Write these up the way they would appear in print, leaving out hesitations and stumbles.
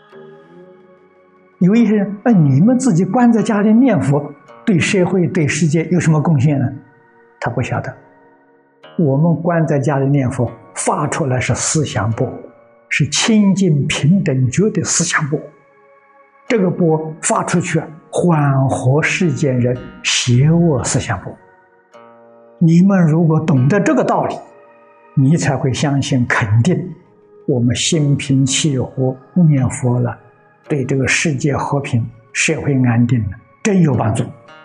有一些人，你们自己关在家里念佛，对社会、对世界有什么贡献呢？他不晓得。我们关在家里念佛，发出来是思想波，是清净平等觉的思想波。这个波发出去，缓和世间人邪恶思想波。你们如果懂得这个道理，你才会相信肯定我们心平气和念佛了，对这个世界和平、社会安定真有帮助。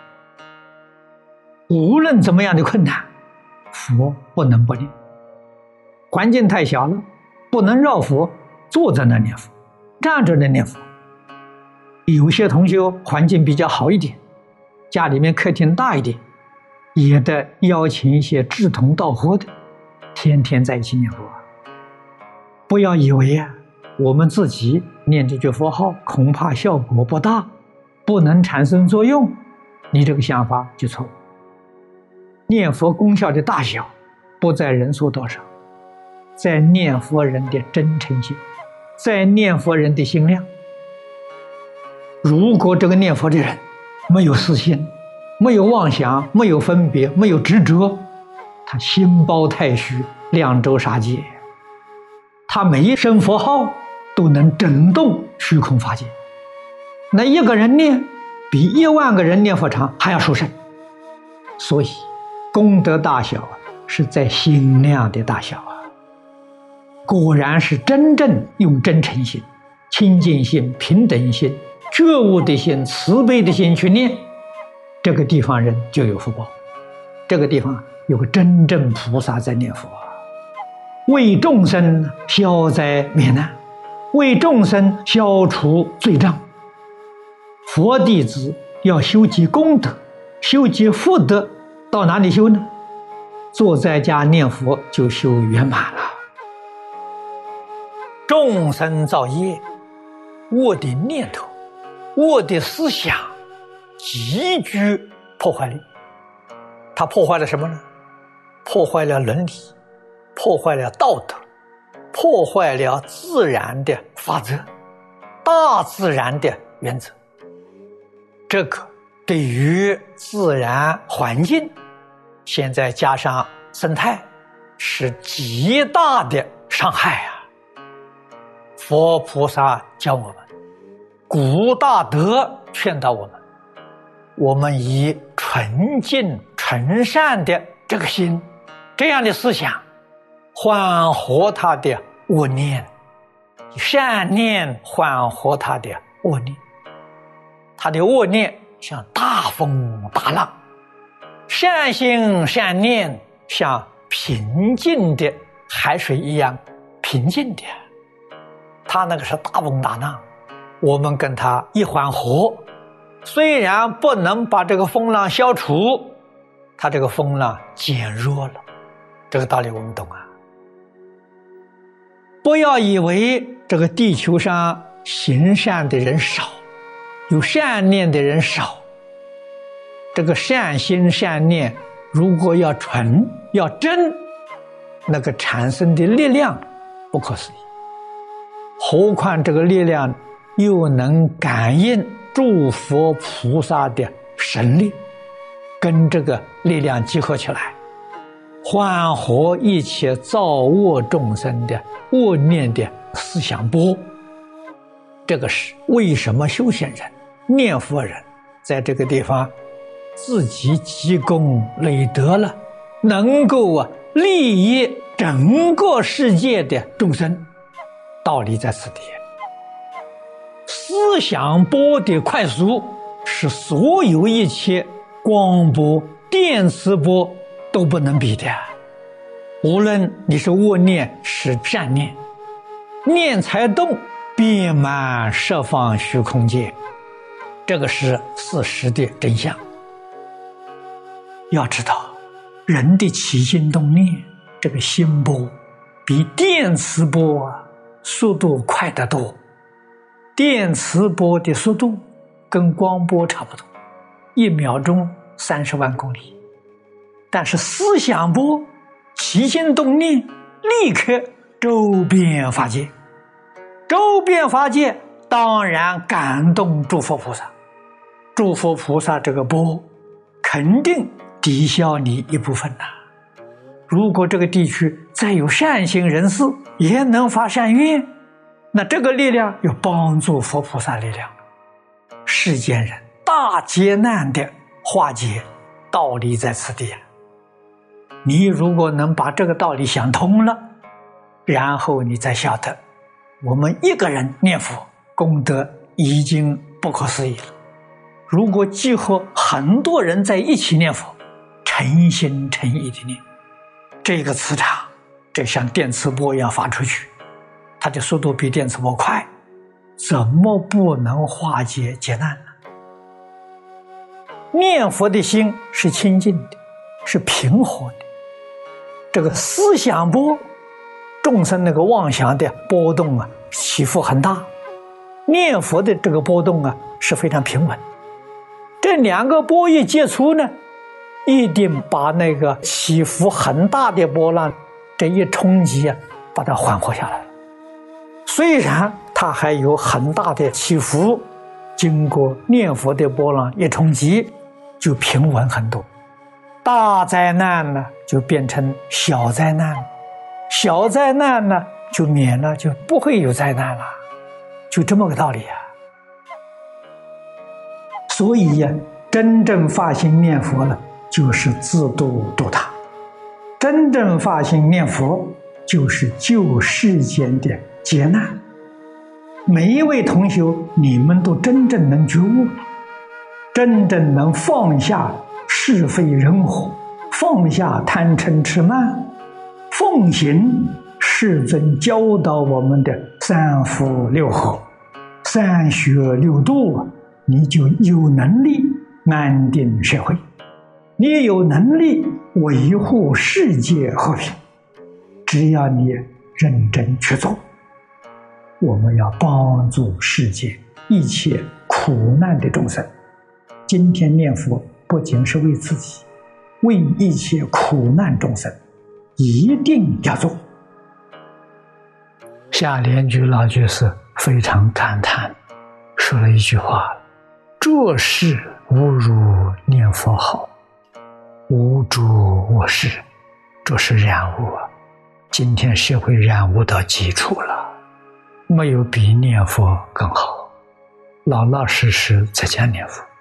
无论怎么样的困难，佛不能不念。环境太小了，不能绕佛，坐在那念佛，站着念佛。有些同学环境比较好一点，家里面客厅大一点，也得邀请一些志同道合的，天天在一起念佛。不要以为我们自己念这句佛号恐怕效果不大，不能产生作用，你这个想法就错。念佛功效的大小不在人数多少，在念佛人的真诚心，在念佛人的心量。如果这个念佛的人没有私心，没有妄想，没有分别，没有执着，他心包太虚，量周杀界，他每一声佛号都能震动虚空法界。那一个人念比10000个人念佛长还要殊胜。所以功德大小是在心量的大小啊。果然是真正用真诚心、清净心、平等心、觉悟的心、慈悲的心去念，这个地方人就有福报。这个地方有个真正菩萨在念佛，为众生消灾免难，为众生消除罪障。佛弟子要修积功德，修积福德，到哪里修呢？坐在家念佛就修圆满了。众生造业，我的念头、我的思想极具破坏力。它破坏了什么呢？破坏了伦理，破坏了道德，破坏了自然的法则，大自然的原则。这个对于自然环境，现在加上生态，是极大的伤害啊！佛菩萨教我们，古大德劝导我们，我们以纯净纯善的这个心，这样的思想，缓和他的恶念，善念缓和他的恶念。他的恶念像大风大浪，善心善念像平静的海水一样平静的。他那个是大风大浪，我们跟他一缓和，虽然不能把这个风浪消除，他这个风浪减弱了。这个道理我们懂啊。不要以为这个地球上行善的人少，有善念的人少，这个善心善念如果要纯要真，那个产生的力量不可思议。何况这个力量又能感应诸佛菩萨的神力，跟这个力量集合起来，缓和一切造恶众生的恶念的思想波。这个是为什么修行人、念佛人在这个地方自己积功累德了，能够利益整个世界的众生。道理在此地，思想波的快速是所有一切光波、电磁波都不能比的。无论你是恶念是善念，念才动，遍满十方虚空界，这个是事实的真相。要知道，人的起心动念，这个心波比电磁波速度快得多。电磁波的速度跟光波差不多，1秒钟30万公里。但是思想波起心动念立刻周遍法界，周遍法界当然感动诸佛菩萨。诸佛菩萨这个波肯定抵消你一部分呐。如果这个地区再有善行人士也能发善愿，那这个力量有帮助佛菩萨力量。世间人大劫难的化解道理在此地啊。你如果能把这个道理想通了，然后你再晓得我们一个人念佛功德已经不可思议了。如果集合很多人在一起念佛，诚心诚意的念，这个磁场这像电磁波一样发出去，它的速度比电磁波快，怎么不能化解劫难呢？念佛的心是清净的，是平和的。这个思想波，众生那个妄想的波动啊，起伏很大。念佛的这个波动啊，是非常平稳。这两个波一接触呢，一定把那个起伏很大的波浪这一冲击啊，把它缓和下来了。虽然它还有很大的起伏，经过念佛的波浪一冲击，就平稳很多。大灾难呢，就变成小灾难，小灾难呢，就免了，就不会有灾难了，就这么个道理啊。所以呀，真正发心念佛了，就是自度度他；真正发心念佛，就是救世间的劫难。每一位同修，你们都真正能觉悟，真正能放下是非人我，放下贪嗔痴慢，奉行世尊教导我们的三福六和、三学六度，你就有能力安定社会，你有能力维护世界和平。只要你认真去做，我们要帮助世界一切苦难的众生。今天念佛不仅是为自己，为一切苦难众生，一定要做。夏莲居老居士非常感叹，说了一句话：做事无如念佛好，无助我事。这是染污啊！今天社会染污到基础了，没有比念佛更好。老老实实在家念佛，